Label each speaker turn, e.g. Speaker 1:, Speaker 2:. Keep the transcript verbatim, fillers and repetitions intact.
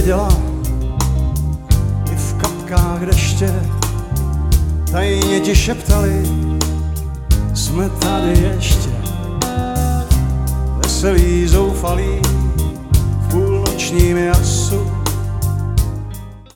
Speaker 1: věděla, i v kapkách deště tajně ti šeptali, jsme tady ještě. Veselí, zoufalí, v půlnočním